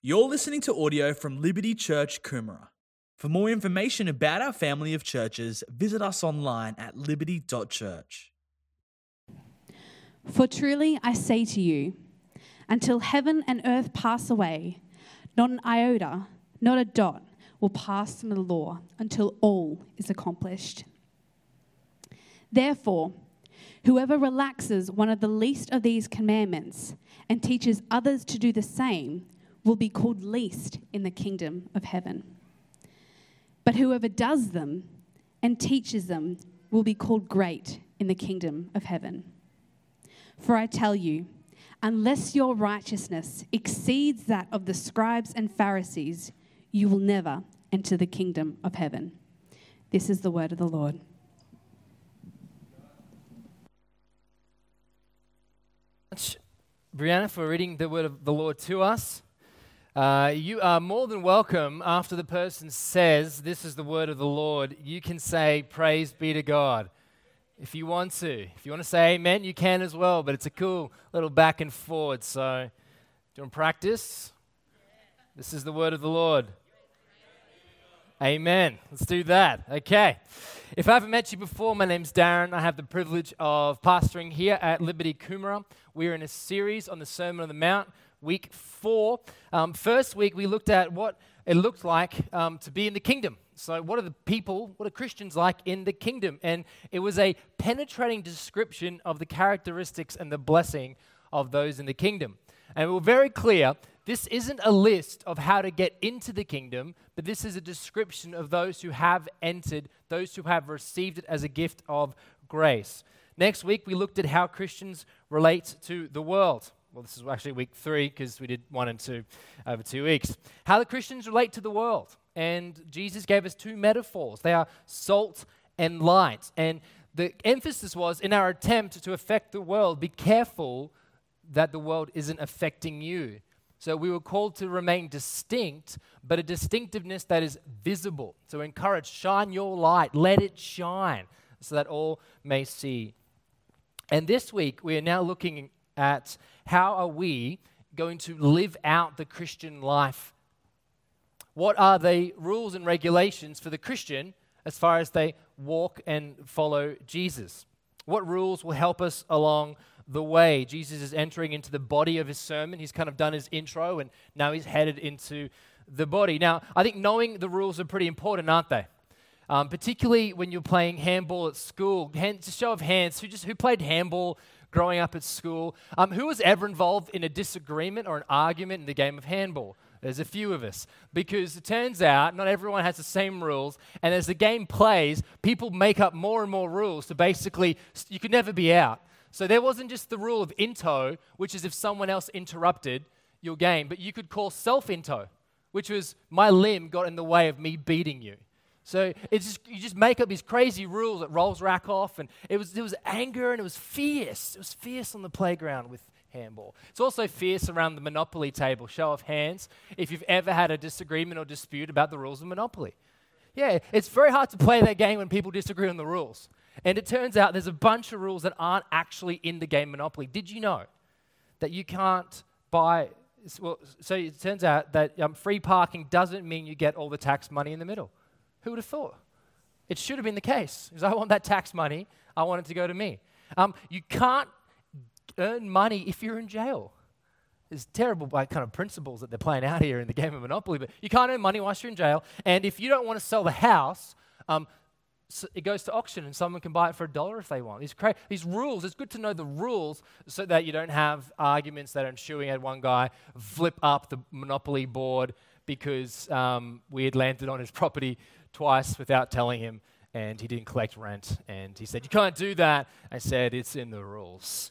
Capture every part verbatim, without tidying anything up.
You're listening to audio from Liberty Church, Coomera. For more information about our family of churches, visit us online at liberty dot church. For truly I say to you, until heaven and earth pass away, not an iota, not a dot will pass from the law until all is accomplished. Therefore, whoever relaxes one of the least of these commandments and teaches others to do the same will be called least in the kingdom of heaven. But whoever does them and teaches them will be called great in the kingdom of heaven. For I tell you, unless your righteousness exceeds that of the scribes and Pharisees, you will never enter the kingdom of heaven. This is the word of the Lord. Brianna, for reading the word of the Lord to us. Uh, you are more than welcome after the person says, this is the word of the Lord, you can say, praise be to God. If you want to. If you want to say amen, you can as well, but it's a cool little back and forward. So, do you want to practice? This is the word of the Lord. Amen. Let's do that. Okay. If I haven't met you before, my name's Darren. I have the privilege of pastoring here at Liberty Coomera. We're in a series on the Sermon on the Mount, week four. Um, first week, we looked at what it looked like um, to be in the kingdom. So what are the people, what are Christians like in the kingdom? And it was a penetrating description of the characteristics and the blessing of those in the kingdom. And we were very clear, this isn't a list of how to get into the kingdom, but this is a description of those who have entered, those who have received it as a gift of grace. Next week, we looked at how Christians relate to the world. Well, this is actually week three because we did one and two over two weeks. How the Christians relate to the world. And Jesus gave us two metaphors. They are salt and light. And the emphasis was, in our attempt to affect the world, be careful that the world isn't affecting you. So we were called to remain distinct, but a distinctiveness that is visible. So encourage, shine your light, let it shine, so that all may see. And this week, we are now looking at how are we going to live out the Christian life. What are the rules and regulations for the Christian as far as they walk and follow Jesus? What rules will help us along the way? Jesus is entering into the body of his sermon. He's kind of done his intro, and now he's headed into the body. Now, I think knowing the rules are pretty important, aren't they? Um, particularly when you're playing handball at school. Hand, just show of hands, who just who played handball growing up at school? Um, who was ever involved in a disagreement or an argument in the game of handball? There's a few of us, because it turns out not everyone has the same rules, and as the game plays, people make up more and more rules to basically, you could never be out. So there wasn't just the rule of into, which is if someone else interrupted your game, but you could call self-into, which was my limb got in the way of me beating you. So it's just, you just make up these crazy rules that rolls rack off, and it was there was anger and it was fierce. It was fierce on the playground with handball. It's also fierce around the Monopoly table. Show of hands if you've ever had a disagreement or dispute about the rules of Monopoly. Yeah, it's very hard to play that game when people disagree on the rules. And it turns out there's a bunch of rules that aren't actually in the game Monopoly. Did you know that you can't buy, well, so it turns out that um, free parking doesn't mean you get all the tax money in the middle. Who would have thought? It should have been the case, because I want that tax money. I want it to go to me. Um, you can't earn money if you're in jail. There's terrible like, kind of principles that they're playing out here in the game of Monopoly, but you can't earn money whilst you're in jail. And if you don't want to sell the house, um, so it goes to auction and someone can buy it for a dollar if they want. These, cra- these rules, it's good to know the rules so that you don't have arguments that are ensuing at one guy flip up the Monopoly board because um, we had landed on his property twice without telling him, and he didn't collect rent. And he said, you can't do that. I said, it's in the rules.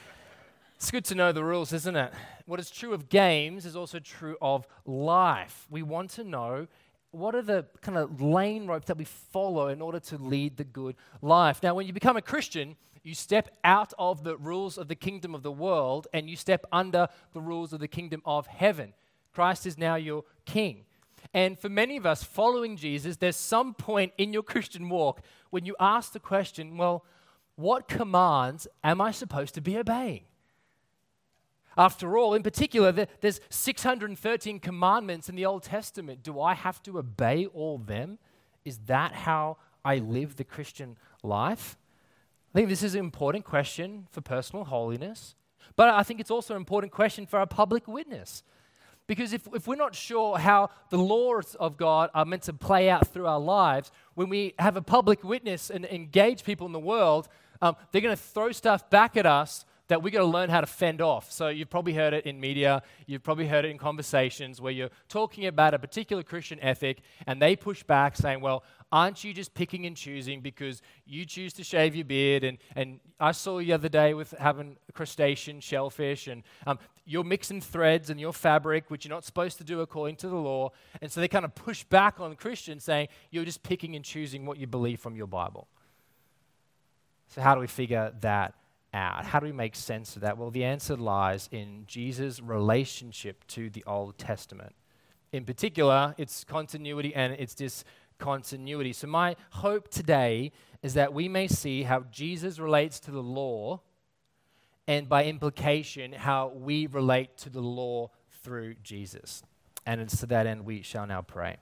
It's good to know the rules, isn't it? What is true of games is also true of life. We want to know what are the kind of lane ropes that we follow in order to lead the good life. Now, when you become a Christian, you step out of the rules of the kingdom of the world and you step under the rules of the kingdom of heaven. Christ is now your king. And for many of us following Jesus, there's some point in your Christian walk when you ask the question, well, what commands am I supposed to be obeying? After all, in particular, there, there's six hundred thirteen commandments in the Old Testament. Do I have to obey all of them? Is that how I live the Christian life? I think this is an important question for personal holiness, but I think it's also an important question for our public witness. Because if, if we're not sure how the laws of God are meant to play out through our lives, when we have a public witness and engage people in the world, um, they're going to throw stuff back at us that we've got to learn how to fend off. So you've probably heard it in media, you've probably heard it in conversations where you're talking about a particular Christian ethic and they push back saying, well, aren't you just picking and choosing because you choose to shave your beard? And, and I saw you the other day with having crustacean, shellfish, and um, you're mixing threads and your fabric, which you're not supposed to do according to the law. And so they kind of push back on Christians saying, you're just picking and choosing what you believe from your Bible. So how do we figure that out? How do we make sense of that? Well, the answer lies in Jesus' relationship to the Old Testament. In particular, its continuity and its discontinuity. So my hope today is that we may see how Jesus relates to the law, and by implication, how we relate to the law through Jesus. And it's to that end we shall now pray.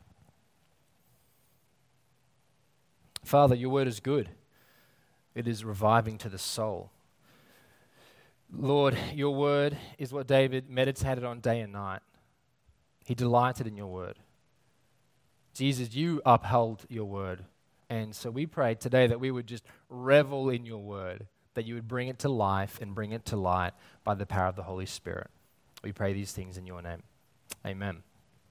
Father, your word is good. It is reviving to the soul. Lord, your word is what David meditated on day and night. He delighted in your word. Jesus, you upheld your word. And so we pray today that we would just revel in your word, that you would bring it to life and bring it to light by the power of the Holy Spirit. We pray these things in your name. Amen.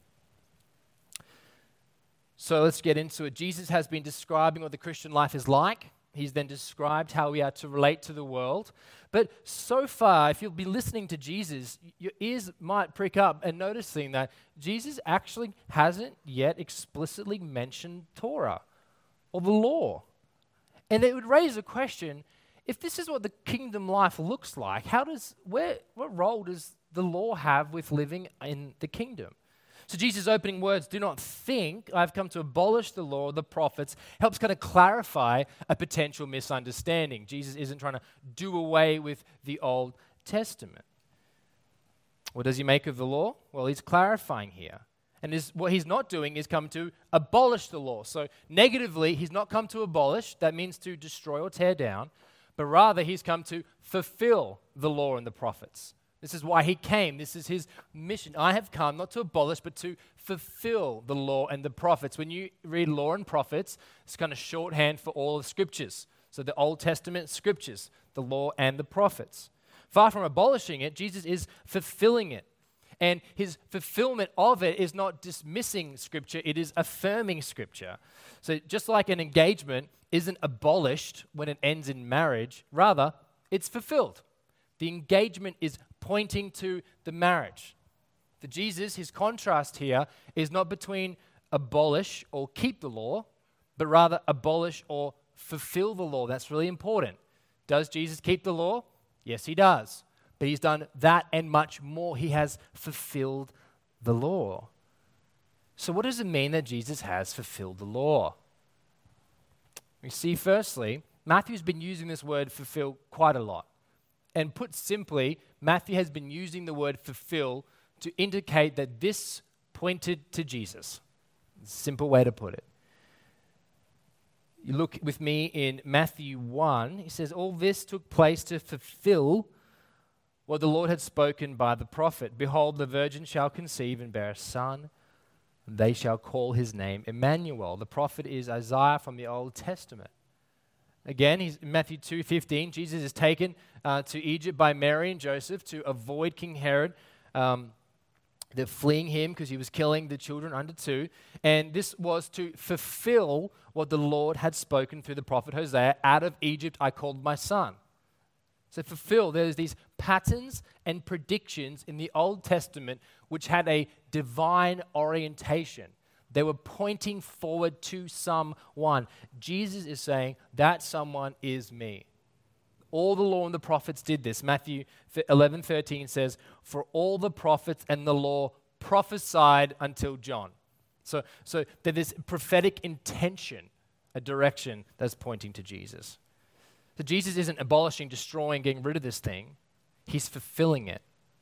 So let's get into it. Jesus has been describing what the Christian life is like. He's then described how we are to relate to the world. But so far, if you'll be listening to Jesus, your ears might prick up and noticing that Jesus actually hasn't yet explicitly mentioned Torah or the law. And it would raise a question, if this is what the kingdom life looks like, how does, where, what role does the law have with living in the kingdom? So Jesus' opening words, do not think I've come to abolish the law or the prophets, helps kind of clarify a potential misunderstanding. Jesus isn't trying to do away with the Old Testament. What does he make of the law? Well, he's clarifying here. And is, what he's not doing is come to abolish the law. So negatively, he's not come to abolish. That means to destroy or tear down. But rather, he's come to fulfill the law and the prophets. This is why he came. This is his mission. I have come not to abolish, but to fulfill the law and the prophets. When you read law and prophets, it's kind of shorthand for all the scriptures. So the Old Testament scriptures, the law and the prophets. Far from abolishing it, Jesus is fulfilling it. And his fulfillment of it is not dismissing scripture, it is affirming scripture. So just like an engagement isn't abolished when it ends in marriage, rather, it's fulfilled. The engagement is pointing to the marriage. For Jesus, his contrast here is not between abolish or keep the law, but rather abolish or fulfill the law. That's really important. Does Jesus keep the law? Yes, he does. But he's done that and much more. He has fulfilled the law. So what does it mean that Jesus has fulfilled the law? We see firstly, Matthew's been using this word fulfill quite a lot. And put simply, Matthew has been using the word fulfill to indicate that this pointed to Jesus. Simple way to put it. You look with me in Matthew one. He says, all this took place to fulfill what the Lord had spoken by the prophet. Behold, the virgin shall conceive and bear a son, and they shall call his name Emmanuel. The prophet is Isaiah from the Old Testament. Again, he's in Matthew two fifteen, Jesus is taken uh, to Egypt by Mary and Joseph to avoid King Herod. Um, they're fleeing him because he was killing the children under two. And this was to fulfill what the Lord had spoken through the prophet Hosea, out of Egypt I called my son. So fulfill, there's these patterns and predictions in the Old Testament which had a divine orientation. They were pointing forward to someone. Jesus is saying, that someone is me. All the law and the prophets did this. Matthew eleven thirteen says, for all the prophets and the law prophesied until John. So, so there's this prophetic intention, a direction that's pointing to Jesus. So Jesus isn't abolishing, destroying, getting rid of this thing. He's fulfilling it.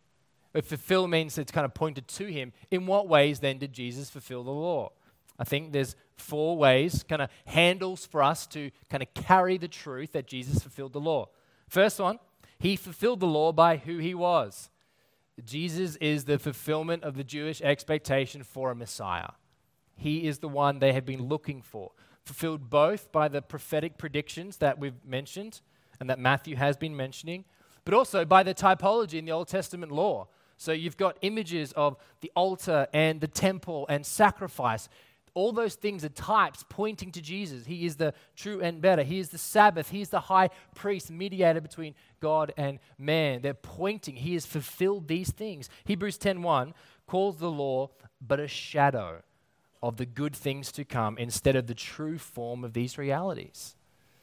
If fulfill means it's kind of pointed to him, in what ways then did Jesus fulfill the law? I think there's four ways, kind of handles for us to kind of carry the truth that Jesus fulfilled the law. First one, he fulfilled the law by who he was. Jesus is the fulfillment of the Jewish expectation for a Messiah. He is the one they had been looking for. Fulfilled both by the prophetic predictions that we've mentioned and that Matthew has been mentioning, but also by the typology in the Old Testament law. So you've got images of the altar and the temple and sacrifice. All those things are types pointing to Jesus. He is the true and better. He is the Sabbath. He is the high priest, mediator between God and man. They're pointing. He has fulfilled these things. Hebrews ten one calls the law but a shadow of the good things to come instead of the true form of these realities.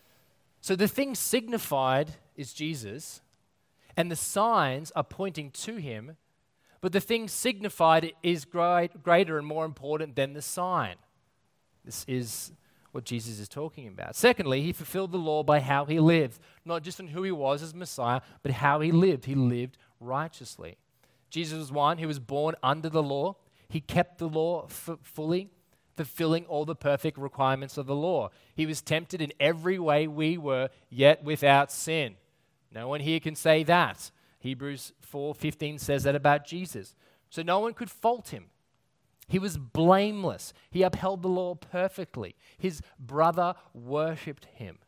So the thing signified is Jesus, and the signs are pointing to him, but the thing signified is great, greater and more important than the sign. This is what Jesus is talking about. Secondly, he fulfilled the law by how he lived, not just in who he was as Messiah, but how he lived. He lived righteously. Jesus was one who was born under the law. He kept the law f- fully, fulfilling all the perfect requirements of the law. He was tempted in every way we were, yet without sin. No one here can say that. Hebrews four fifteen says that about Jesus. So no one could fault him. He was blameless. He upheld the law perfectly. His brother worshipped him.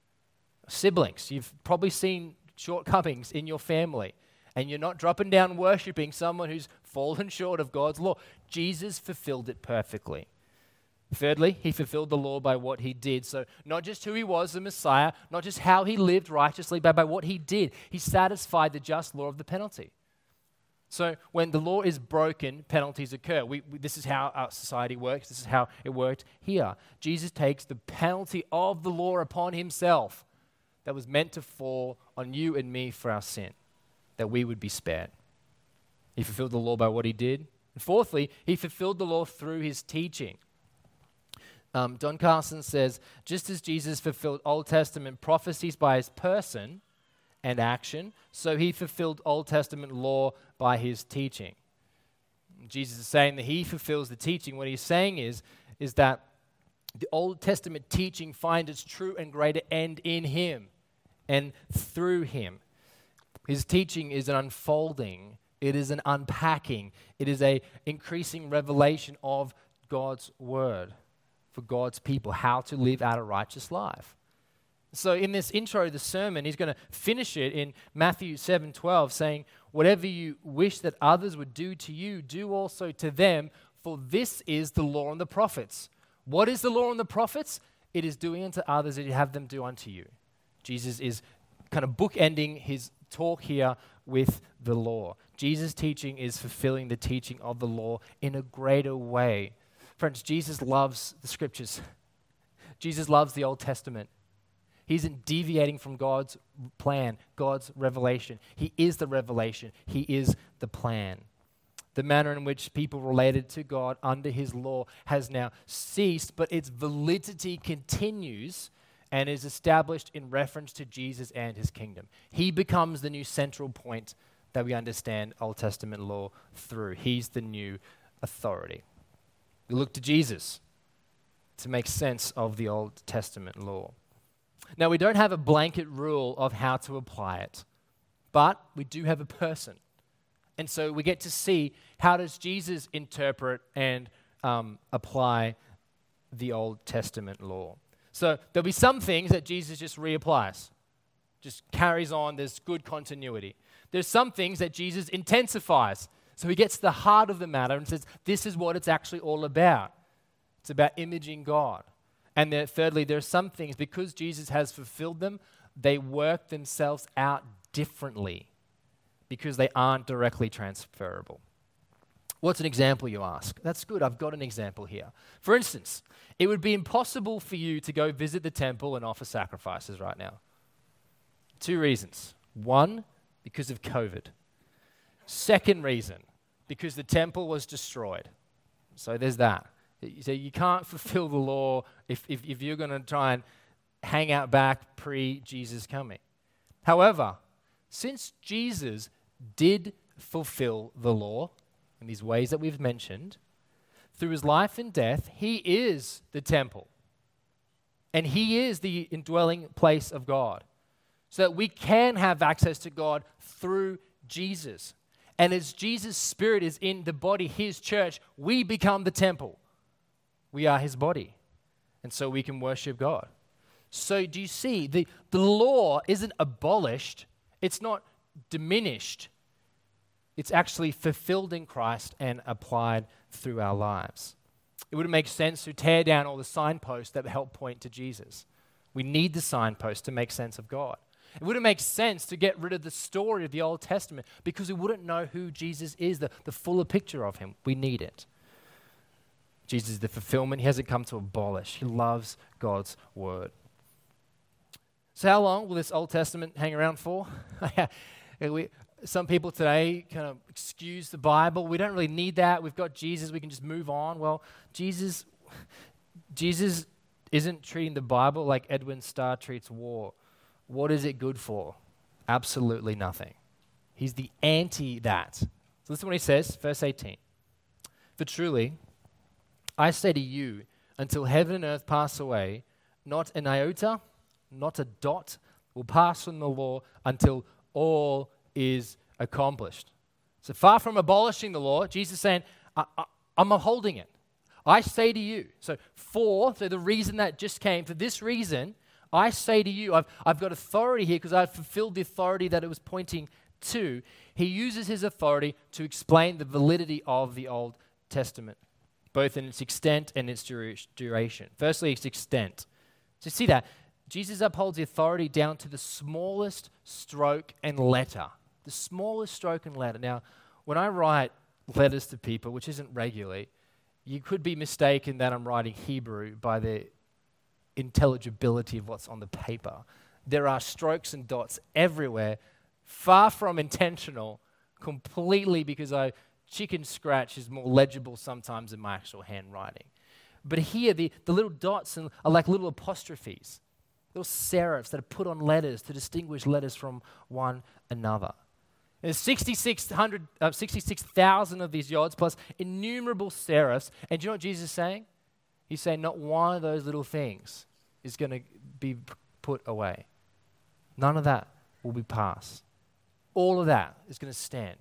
Siblings, you've probably seen shortcomings in your family, and you're not dropping down worshiping someone who's fallen short of God's law. Jesus fulfilled it perfectly. Thirdly, he fulfilled the law by what he did. So not just who he was, the Messiah, not just how he lived righteously, but by what he did. He satisfied the just law of the penalty. So when the law is broken, penalties occur. We, we, this is how our society works. This is how it worked here. Jesus takes the penalty of the law upon himself that was meant to fall on you and me for our sin, that we would be spared. He fulfilled the law by what he did. And fourthly, he fulfilled the law through his teaching. Um, Don Carson says, just as Jesus fulfilled Old Testament prophecies by his person and action, so he fulfilled Old Testament law by his teaching. Jesus is saying that he fulfills the teaching. What he's saying is, is that the Old Testament teaching finds its true and greater end in him and through him. His teaching is an unfolding. It is an unpacking. It is an increasing revelation of God's word for God's people, how to live out a righteous life. So in this intro of the sermon, he's going to finish it in Matthew seven twelve, saying, whatever you wish that others would do to you, do also to them, for this is the law and the prophets. What is the law and the prophets? It is doing unto others as you have them do unto you. Jesus is kind of bookending his talk here with the law. Jesus' teaching is fulfilling the teaching of the law in a greater way. Friends, Jesus loves the scriptures. Jesus loves the Old Testament. He isn't deviating from God's plan, God's revelation. He is the revelation. He is the plan. The manner in which people related to God under his law has now ceased, but its validity continues and is established in reference to Jesus and his kingdom. He becomes the new central point that we understand Old Testament law through. He's the new authority. We look to Jesus to make sense of the Old Testament law. Now, we don't have a blanket rule of how to apply it, but we do have a person. And so we get to see, how does Jesus interpret and um, apply the Old Testament law? So there'll be some things that Jesus just reapplies, just carries on, there's good continuity. There's some things that Jesus intensifies. So he gets to the heart of the matter and says, this is what it's actually all about. It's about imaging God. And then thirdly, there are some things, because Jesus has fulfilled them, they work themselves out differently because they aren't directly transferable. What's an example, you ask? That's good. I've got an example here. For instance, it would be impossible for you to go visit the temple and offer sacrifices right now. Two reasons. One, because of COVID. Second reason, because the temple was destroyed. So there's that. So you can't fulfill the law if, if, if you're going to try and hang out back pre-Jesus coming. However, since Jesus did fulfill the law in these ways that we've mentioned. Through his life and death, he is the temple. And he is the indwelling place of God. So that we can have access to God through Jesus. And as Jesus' Spirit is in the body, his church, we become the temple. We are his body. And so we can worship God. So do you see, the, the law isn't abolished. It's not diminished. It's actually fulfilled in Christ and applied through our lives. It wouldn't make sense to tear down all the signposts that help point to Jesus. We need the signposts to make sense of God. It wouldn't make sense to get rid of the story of the Old Testament because we wouldn't know who Jesus is, the, the fuller picture of him. We need it. Jesus is the fulfillment. He hasn't come to abolish. He loves God's word. So how long will this Old Testament hang around for? we, some people today kind of excuse the Bible. We don't really need that. We've got Jesus. We can just move on. Well, Jesus, Jesus isn't treating the Bible like Edwin Starr treats war. What is it good for? Absolutely nothing. He's the anti that. So listen to what he says, verse eighteen. For truly, I say to you, until heaven and earth pass away, not an iota, not a dot will pass from the law until all is accomplished. So far from abolishing the law, Jesus is saying, I, I, I'm upholding it. I say to you. So for, so the reason that just came, for this reason, I say to you, I've, I've got authority here because I've fulfilled the authority that it was pointing to. He uses his authority to explain the validity of the Old Testament, both in its extent and its duration. Firstly, its extent. So see that? Jesus upholds the authority down to the smallest stroke and letter. The smallest stroke and letter. Now, when I write letters to people, which isn't regularly, you could be mistaken that I'm writing Hebrew by the intelligibility of what's on the paper. There are strokes and dots everywhere, far from intentional, completely because I chicken scratch is more legible sometimes than my actual handwriting. But here, the, the little dots are like little apostrophes, little serifs that are put on letters to distinguish letters from one another. There's sixty-six hundred, uh, sixty-six thousand of these yods plus innumerable serifs. And do you know what Jesus is saying? He's saying not one of those little things is going to be put away. None of that will be passed. All of that is going to stand.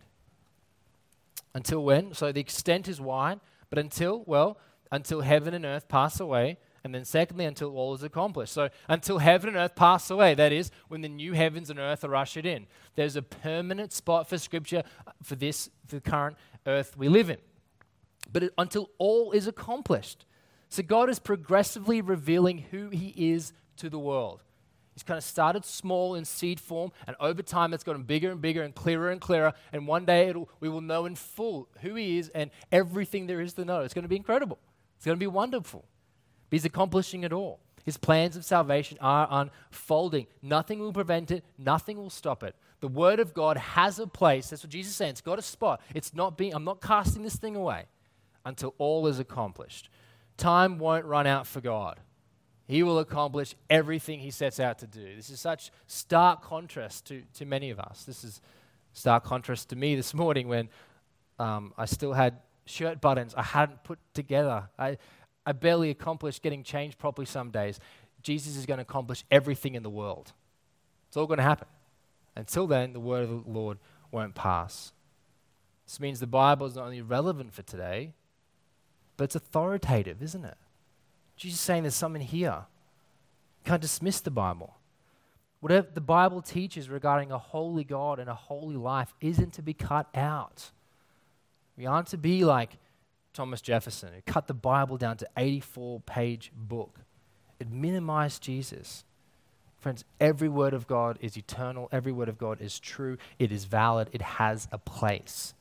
Until when? So the extent is wide, but until, well, until heaven and earth pass away, and then secondly, until all is accomplished. So until heaven and earth pass away, that is, when the new heavens and earth are ushered in. There's a permanent spot for Scripture for this, for the current earth we live in. But it, until all is accomplished. So God is progressively revealing who he is to the world. He's kind of started small in seed form, and over time it's gotten bigger and bigger and clearer and clearer, and one day it'll, we will know in full who he is and everything there is to know. It's going to be incredible. It's going to be wonderful. But he's accomplishing it all. His plans of salvation are unfolding. Nothing will prevent it. Nothing will stop it. The Word of God has a place. That's what Jesus is saying. It's got a spot. It's not being, I'm not casting this thing away until all is accomplished. Time won't run out for God. He will accomplish everything he sets out to do. This is such stark contrast to, to many of us. This is stark contrast to me this morning when um, I still had shirt buttons I hadn't put together. I, I barely accomplished getting changed properly some days. Jesus is going to accomplish everything in the world. It's all going to happen. Until then, the word of the Lord won't pass. This means the Bible is not only relevant for today, but it's authoritative, isn't it? Jesus is saying there's something here. You can't dismiss the Bible. Whatever the Bible teaches regarding a holy God and a holy life isn't to be cut out. We aren't to be like Thomas Jefferson, who cut the Bible down to eighty-four page book. It minimized Jesus. Friends, every word of God is eternal. Every word of God is true. It is valid. It has a place.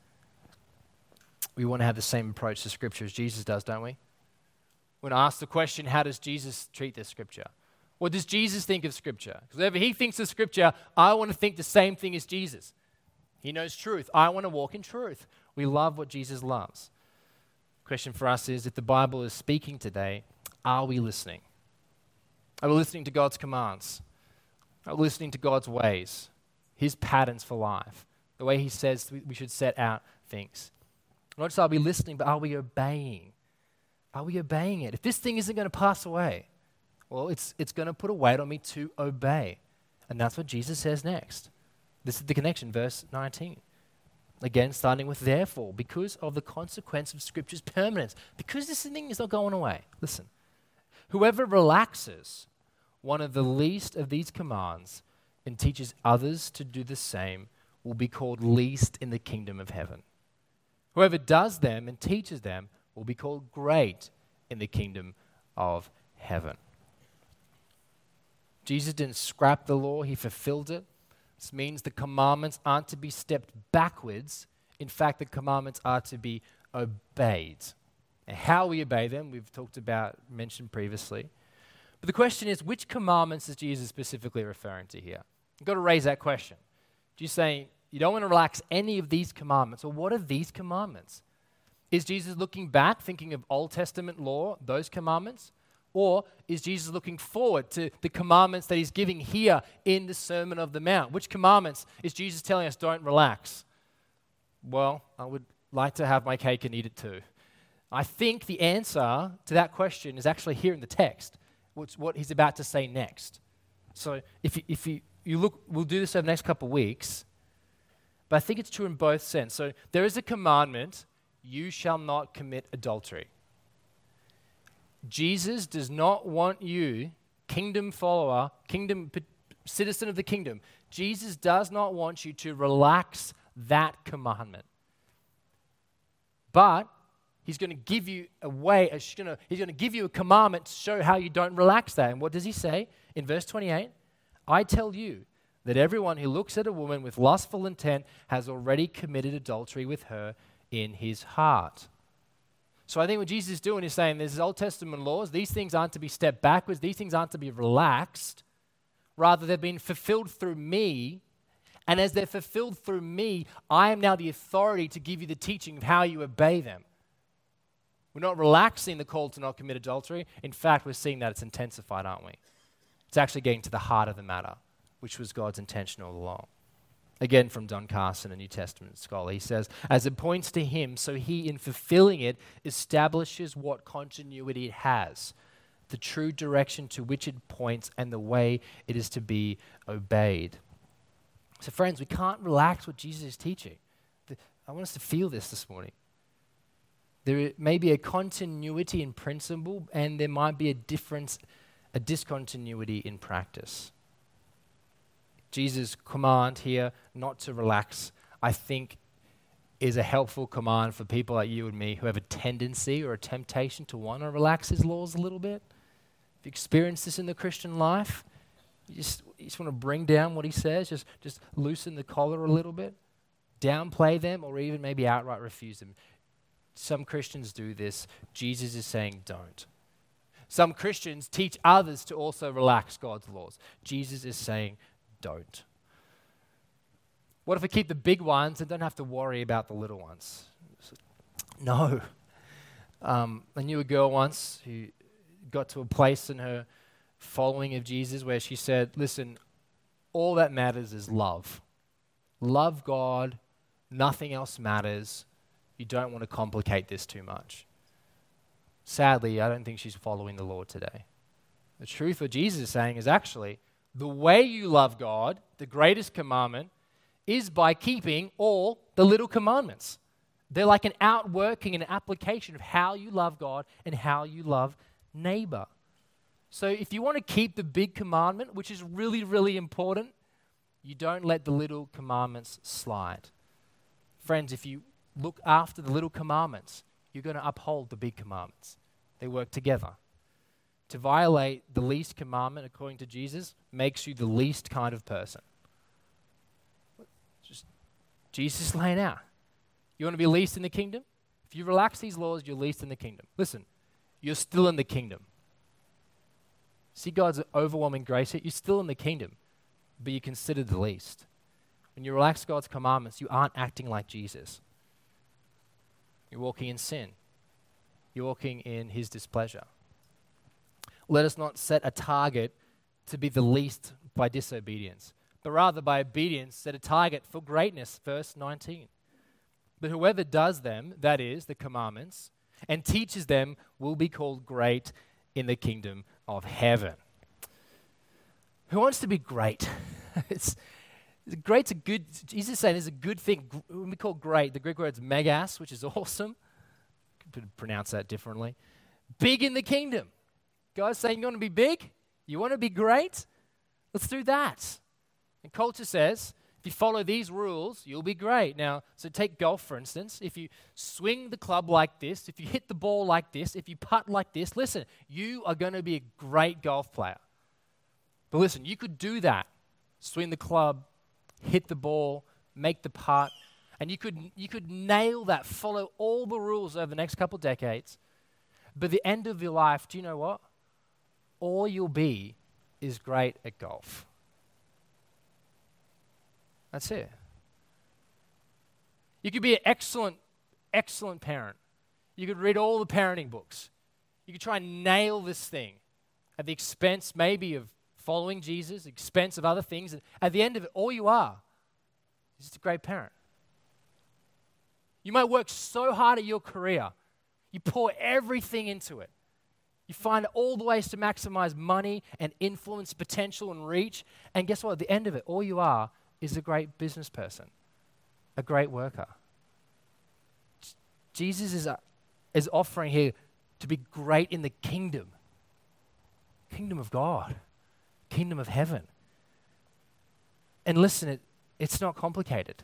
We want to have the same approach to Scripture as Jesus does, don't we? When asked the question, how does Jesus treat this Scripture? What does Jesus think of Scripture? Because whatever he thinks of Scripture, I want to think the same thing as Jesus. He knows truth. I want to walk in truth. We love what Jesus loves. The question for us is, if the Bible is speaking today, are we listening? Are we listening to God's commands? Are we listening to God's ways, his patterns for life? the way he says we should set out things. Not just are we listening, but are we obeying? Are we obeying it? If this thing isn't going to pass away, well, it's, it's going to put a weight on me to obey. And that's what Jesus says next. This is the connection, verse nineteen. Again, starting with therefore, because of the consequence of Scripture's permanence, because this thing is not going away. Listen, whoever relaxes one of the least of these commands and teaches others to do the same will be called least in the kingdom of heaven. Whoever does them and teaches them will be called great in the kingdom of heaven. Jesus didn't scrap the law, he fulfilled it. This means the commandments aren't to be stepped backwards. In fact, the commandments are to be obeyed. And how we obey them, we've talked about, mentioned previously. But the question is, which commandments is Jesus specifically referring to here? You've got to raise that question. Jesus saying, you don't want to relax any of these commandments. Well, what are these commandments? Is Jesus looking back, thinking of Old Testament law, those commandments? Or is Jesus looking forward to the commandments that he's giving here in the Sermon on the Mount? Which commandments is Jesus telling us don't relax? Well, I would like to have my cake and eat it too. I think the answer to that question is actually here in the text, which what he's about to say next. So if you, if you, you look, we'll do this over the next couple of weeks, but I think it's true in both sense. So there is a commandment, you shall not commit adultery. Jesus does not want you, kingdom follower, kingdom p- citizen of the kingdom, Jesus does not want you to relax that commandment. But he's going to give you a way, he's going to give you a commandment to show how you don't relax that. And what does he say? In verse twenty-eight, I tell you that everyone who looks at a woman with lustful intent has already committed adultery with her in his heart. So I think what Jesus is doing is saying there's Old Testament laws. These things aren't to be stepped backwards. These things aren't to be relaxed. Rather, they've been fulfilled through me. And as they're fulfilled through me, I am now the authority to give you the teaching of how you obey them. We're not relaxing the call to not commit adultery. In fact, we're seeing that it's intensified, aren't we? It's actually getting to the heart of the matter, which was God's intention all along. Again, from Don Carson, a New Testament scholar, he says, as it points to him, so he, in fulfilling it, establishes what continuity it has, the true direction to which it points, and the way it is to be obeyed. So friends, we can't relax what Jesus is teaching. I want us to feel this this morning. There may be a continuity in principle, and there might be a difference, a discontinuity in practice. Jesus' command here not to relax, I think, is a helpful command for people like you and me who have a tendency or a temptation to want to relax his laws a little bit. If you experience this in the Christian life, you just, you just want to bring down what he says, just, just loosen the collar a little bit, downplay them, or even maybe outright refuse them. Some Christians do this. Jesus is saying don't. Some Christians teach others to also relax God's laws. Jesus is saying don't. What if we keep the big ones and don't have to worry about the little ones? No. Um, I knew a girl once who got to a place in her following of Jesus where she said, listen, all that matters is love. Love God. Nothing else matters. You don't want to complicate this too much. Sadly, I don't think she's following the Lord today. The truth what Jesus is saying is actually, the way you love God, the greatest commandment, is by keeping all the little commandments. They're like an outworking and an application of how you love God and how you love neighbor. So if you want to keep the big commandment, which is really, really important, you don't let the little commandments slide. Friends, if you look after the little commandments, you're going to uphold the big commandments. They work together. To violate the least commandment, according to Jesus, makes you the least kind of person. Just Jesus is laying out. You want to be least in the kingdom? If you relax these laws, you're least in the kingdom. Listen, you're still in the kingdom. See God's overwhelming grace here? You're still in the kingdom, but you're considered the least. When you relax God's commandments, you aren't acting like Jesus. You're walking in sin. You're walking in his displeasure. Let us not set a target to be the least by disobedience, but but rather by obedience set a target for greatness, verse nineteen. But whoever does them, that is, the commandments, and teaches them will be called great in the kingdom of heaven. Who wants to be great? it's, it's great's a good, Jesus is saying it's a good thing. When we call great, the Greek word is megas, which is awesome. Could pronounce that differently. Big in the kingdom. Guys saying you want to be big? You want to be great? Let's do that. And culture says, if you follow these rules, you'll be great. Now, so take golf, for instance. If you swing the club like this, if you hit the ball like this, if you putt like this, listen, you are going to be a great golf player. But listen, you could do that. Swing the club, hit the ball, make the putt, and you could, you could nail that, follow all the rules over the next couple of decades. But at the end of your life, do you know what? All you'll be is great at golf. That's it. You could be an excellent, excellent parent. You could read all the parenting books. You could try and nail this thing at the expense maybe of following Jesus, expense of other things. And at the end of it, all you are is just a great parent. You might work so hard at your career. You pour everything into it. You find all the ways to maximize money and influence, potential and reach. And guess what? At the end of it, all you are is a great business person, a great worker. J- Jesus is, a, is offering here to be great in the kingdom. Kingdom of God. Kingdom of heaven. And listen, it, it's not complicated.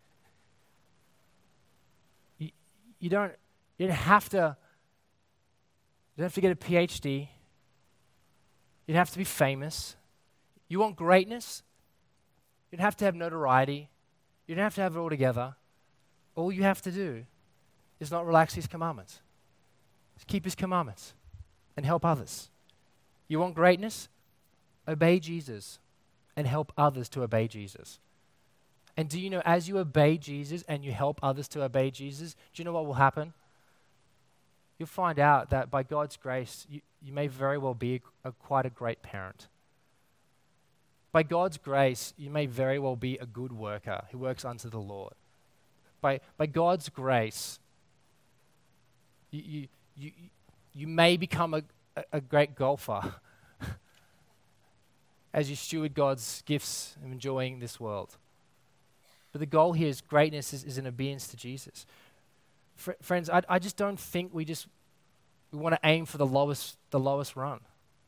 You, you, don't, you don't have to you don't have to get a P H D. You don't have to be famous. You want greatness? You don't have to have notoriety. You don't have to have it all together. All you have to do is not relax His commandments. Just keep His commandments and help others. You want greatness? Obey Jesus and help others to obey Jesus. And do you know, as you obey Jesus and you help others to obey Jesus, do you know what will happen? You'll find out that by God's grace, you, you may very well be a, a, quite a great parent. By God's grace, you may very well be a good worker who works unto the Lord. By, by God's grace, you, you, you, you may become a, a, a great golfer as you steward God's gifts and enjoying this world. But the goal here is greatness is, is in obedience to Jesus. Fr- friends, I, I just don't think we just we want to aim for the lowest the lowest run.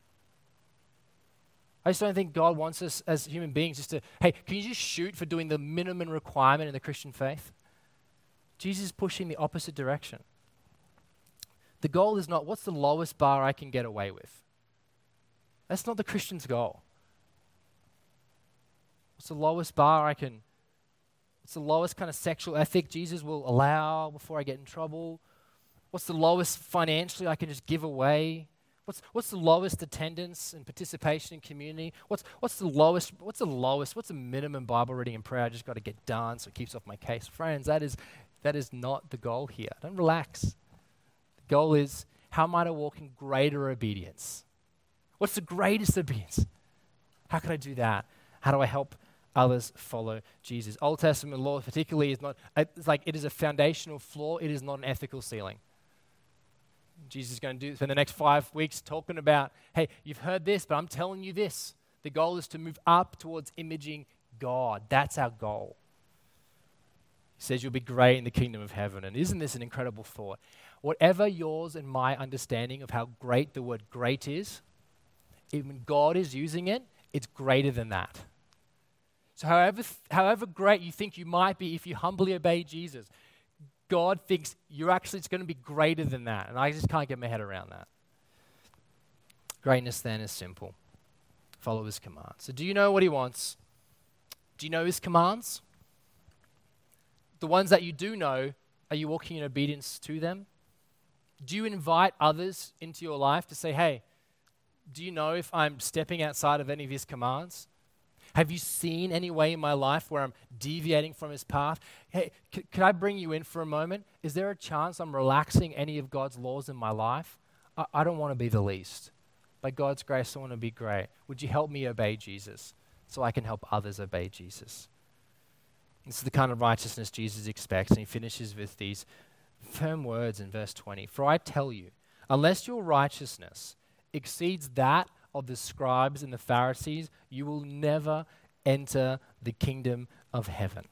I just don't think God wants us as human beings just to, hey, can you just shoot for doing the minimum requirement in the Christian faith? Jesus is pushing the opposite direction. The goal is not what's the lowest bar I can get away with. That's not the Christian's goal. What's the lowest bar I can, what's the lowest kind of sexual ethic Jesus will allow before I get in trouble? What's the lowest financially I can just give away? What's what's the lowest attendance and participation in community? What's what's the lowest, what's the lowest, what's the minimum Bible reading and prayer I just got to get done so it keeps off my case? Friends, that is that is not the goal here. Don't relax. The goal is, how might I walk in greater obedience? What's the greatest obedience? How can I do that? How do I help others follow Jesus? Old Testament law particularly is not, it's like it is a foundational flaw. It is not an ethical ceiling. Jesus is going to do spend the next five weeks talking about, hey, you've heard this, but I'm telling you this. The goal is to move up towards imaging God. That's our goal. He says you'll be great in the kingdom of heaven. And isn't this an incredible thought? Whatever yours and my understanding of how great the word great is, when God is using it, it's greater than that. So however, however great you think you might be if you humbly obey Jesus, God thinks you're actually, it's going to be greater than that. And I just can't get my head around that. Greatness then is simple. Follow His commands. So do you know what He wants? Do you know His commands? The ones that you do know, are you walking in obedience to them? Do you invite others into your life to say, hey, do you know if I'm stepping outside of any of His commands? Have you seen any way in my life where I'm deviating from His path? Hey, c- could I bring you in for a moment? Is there a chance I'm relaxing any of God's laws in my life? I, I don't want to be the least. By God's grace, I want to be great. Would you help me obey Jesus? so I can help others obey Jesus. This is the kind of righteousness Jesus expects, and he finishes with these firm words in verse twenty. For I tell you, unless your righteousness exceeds that of the scribes and the Pharisees, you will never enter the kingdom of heaven.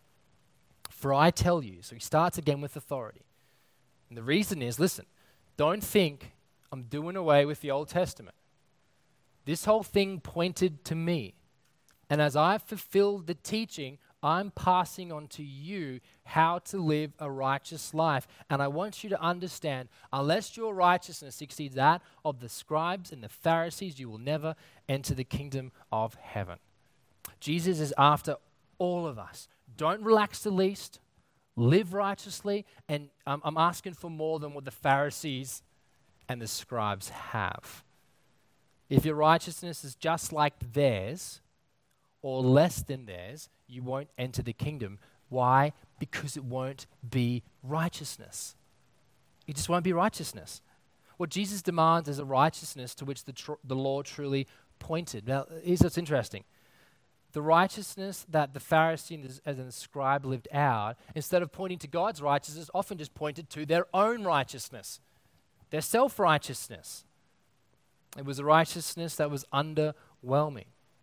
For I tell you, so he starts again with authority. And the reason is, listen, don't think I'm doing away with the Old Testament. This whole thing pointed to me. And as I've fulfilled the teaching, I'm passing on to you how to live a righteous life. And I want you to understand, unless your righteousness exceeds that of the scribes and the Pharisees, you will never enter the kingdom of heaven. Jesus is after all of us. Don't relax the least. Live righteously. And um, I'm asking for more than what the Pharisees and the scribes have. If your righteousness is just like theirs or less than theirs, you won't enter the kingdom. Why? Because it won't be righteousness. It just won't be righteousness. What Jesus demands is a righteousness to which the, tr- the law truly pointed. Now, here's what's interesting. The righteousness that the Pharisee and the, and the scribe lived out, instead of pointing to God's righteousness, often just pointed to their own righteousness, their self-righteousness. It was a righteousness that was underwhelming.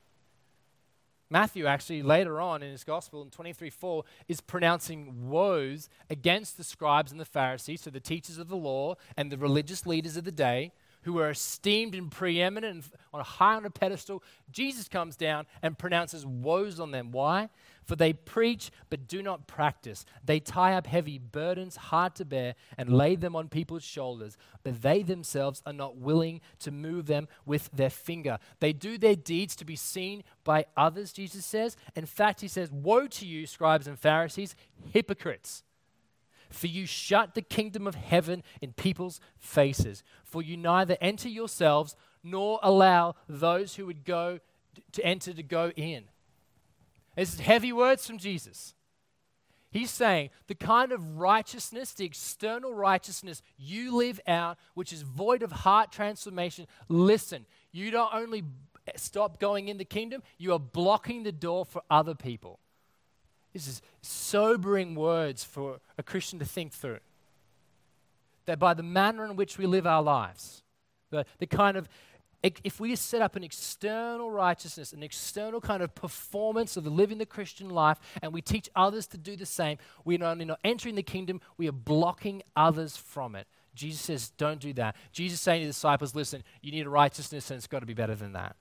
Matthew actually later on in his gospel in twenty-three four is pronouncing woes against the scribes and the Pharisees, so the teachers of the law and the religious leaders of the day who were esteemed and preeminent and on a high on a pedestal. Jesus comes down and pronounces woes on them. Why? For they preach but do not practice. They tie up heavy burdens hard to bear and lay them on people's shoulders, but they themselves are not willing to move them with their finger. They do their deeds to be seen by others, Jesus says. In fact, he says, woe to you, scribes and Pharisees, hypocrites! For you shut the kingdom of heaven in people's faces. For you neither enter yourselves nor allow those who would go to enter to go in. This is heavy words from Jesus. He's saying the kind of righteousness, the external righteousness you live out, which is void of heart transformation, listen, you don't only stop going in the kingdom, you are blocking the door for other people. This is sobering words for a Christian to think through. That by the manner in which we live our lives, the, the kind of, if we set up an external righteousness, an external kind of performance of living the Christian life, and we teach others to do the same, we're not only not entering the kingdom, we are blocking others from it. Jesus says, don't do that. Jesus is saying to the disciples, listen, you need a righteousness and it's got to be better than that.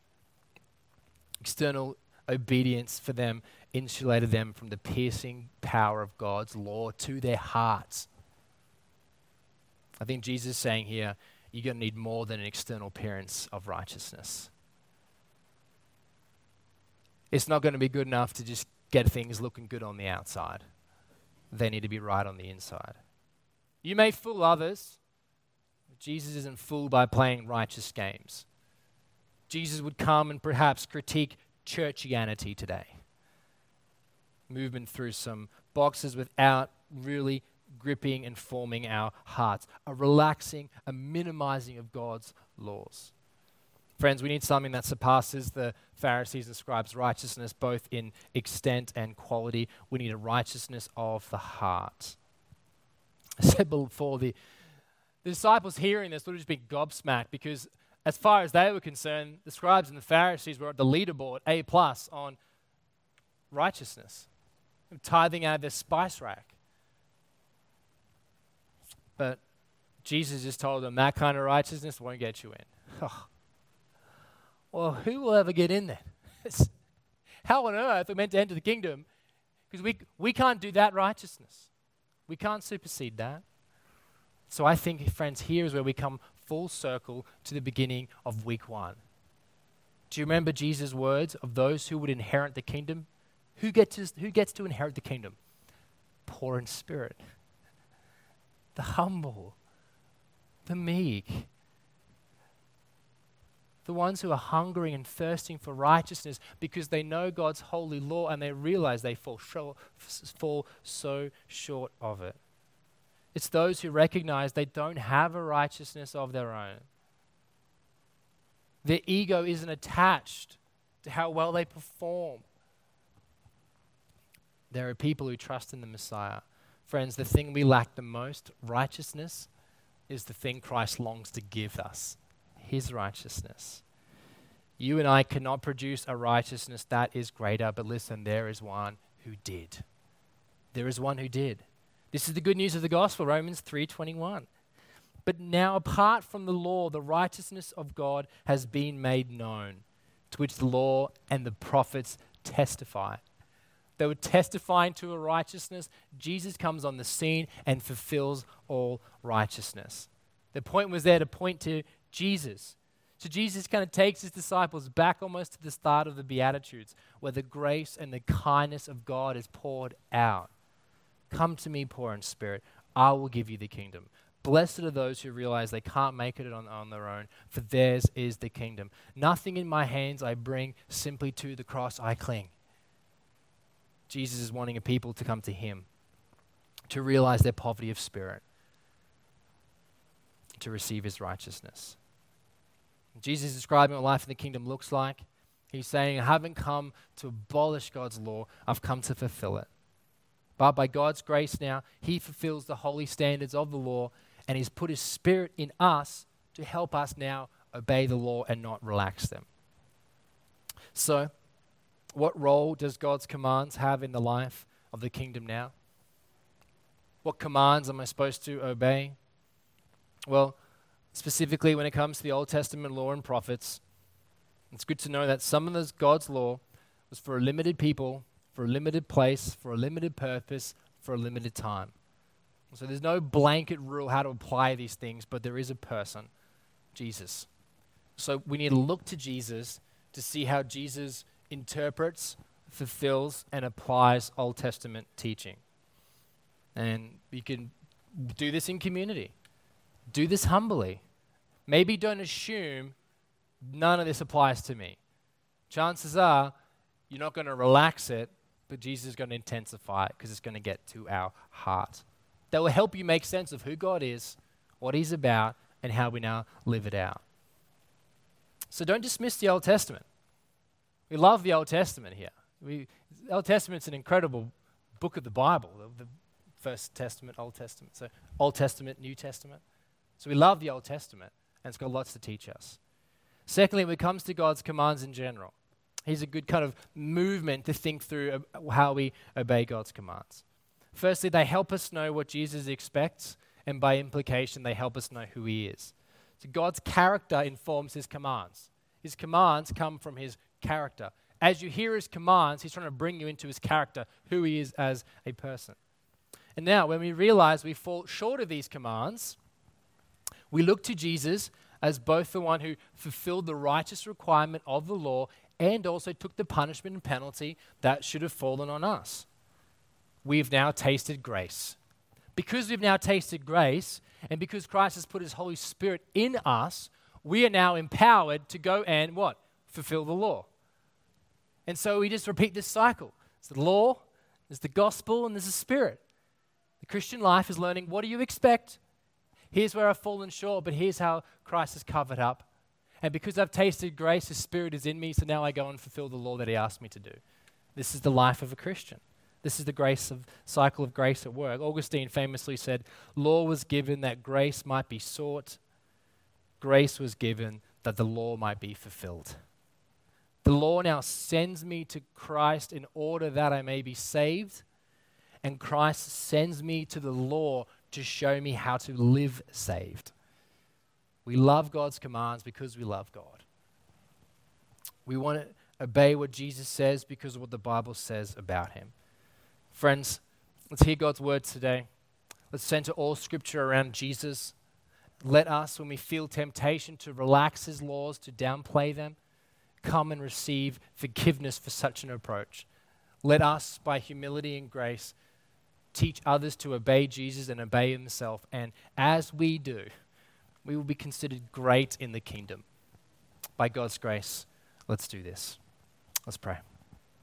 External obedience for them insulated them from the piercing power of God's law to their hearts. I think Jesus is saying here, you're going to need more than an external appearance of righteousness. It's not going to be good enough to just get things looking good on the outside. They need to be right on the inside. You may fool others, but Jesus isn't fooled by playing righteous games. Jesus would come and perhaps critique churchianity today. Movement through some boxes without really gripping and forming our hearts. A relaxing, a minimizing of God's laws. Friends, we need something that surpasses the Pharisees and scribes' righteousness, both in extent and quality. We need a righteousness of the heart. I said before, the, the disciples hearing this would have just been gobsmacked because as far as they were concerned, the scribes and the Pharisees were at the leaderboard, A plus, on righteousness, tithing out of their spice rack. But Jesus just told them that kind of righteousness won't get you in. Oh. Well, who will ever get in there? How on earth are we meant to enter the kingdom? Because we, we can't do that righteousness. We can't supersede that. So I think, friends, here is where we come full circle to the beginning of week one. Do you remember Jesus' words of those who would inherit the kingdom? Who gets to, who gets to inherit the kingdom? Poor in spirit, the humble, the meek, the ones who are hungering and thirsting for righteousness because they know God's holy law and they realize they fall, short, fall so short of it. It's those who recognize they don't have a righteousness of their own. Their ego isn't attached to how well they perform. There are people who trust in the Messiah. Friends, the thing we lack the most, righteousness, is the thing Christ longs to give us, his righteousness. You and I cannot produce a righteousness that is greater, but listen, there is one who did. There is one who did. This is the good news of the gospel, Romans three twenty-one. But now, apart from the law, the righteousness of God has been made known, to which the law and the prophets testify. They were testifying to a righteousness. Jesus comes on the scene and fulfills all righteousness. The point was there to point to Jesus. So Jesus kind of takes his disciples back almost to the start of the Beatitudes, where the grace and the kindness of God is poured out. Come to me, poor in spirit. I will give you the kingdom. Blessed are those who realize they can't make it on, on their own, for theirs is the kingdom. Nothing in my hands I bring, simply to the cross I cling. Jesus is wanting a people to come to him, to realize their poverty of spirit, to receive his righteousness. Jesus is describing what life in the kingdom looks like. He's saying, I haven't come to abolish God's law, I've come to fulfill it. But by God's grace now, he fulfills the holy standards of the law, and he's put his spirit in us to help us now obey the law and not relax them. So, what role does God's commands have in the life of the kingdom now? What commands am I supposed to obey? Well, specifically when it comes to the Old Testament law and prophets, it's good to know that some of this God's law was for a limited people, for a limited place, for a limited purpose, for a limited time. So there's no blanket rule how to apply these things, but there is a person, Jesus. So we need to look to Jesus to see how Jesus interprets, fulfills, and applies Old Testament teaching. And you can do this in community. Do this humbly. Maybe don't assume none of this applies to me. Chances are you're not going to relax it, but Jesus is going to intensify it because it's going to get to our heart. That will help you make sense of who God is, what he's about, and how we now live it out. So don't dismiss the Old Testament. We love the Old Testament here. We, the Old Testament's an incredible book of the Bible, the, the First Testament, Old Testament. So Old Testament, New Testament. So we love the Old Testament, and it's got lots to teach us. Secondly, when it comes to God's commands in general, here's a good kind of movement to think through uh, how we obey God's commands. Firstly, they help us know what Jesus expects, and by implication, they help us know who he is. So God's character informs his commands. His commands come from his character. As you hear his commands, he's trying to bring you into his character, who he is as a person. And now, when we realize we fall short of these commands, we look to Jesus as both the one who fulfilled the righteous requirement of the law and also took the punishment and penalty that should have fallen on us. We've now tasted grace. Because we've now tasted grace, and because Christ has put his Holy Spirit in us, we are now empowered to go and what? Fulfill the law. And so we just repeat this cycle. It's the law, there's the gospel, and there's the Spirit. The Christian life is learning, what do you expect? Here's where I've fallen short, but here's how Christ has covered up. And because I've tasted grace, his Spirit is in me, so now I go and fulfill the law that he asked me to do. This is the life of a Christian. This is the grace of cycle of grace at work. Augustine famously said, law was given that grace might be sought. Grace was given that the law might be fulfilled. The law now sends me to Christ in order that I may be saved, and Christ sends me to the law to show me how to live saved. We love God's commands because we love God. We want to obey what Jesus says because of what the Bible says about him. Friends, let's hear God's words today. Let's center all scripture around Jesus. Let us, when we feel temptation to relax his laws, to downplay them, come and receive forgiveness for such an approach. Let us, by humility and grace, teach others to obey Jesus and obey himself. And as we do, we will be considered great in the kingdom. By God's grace, let's do this. Let's pray.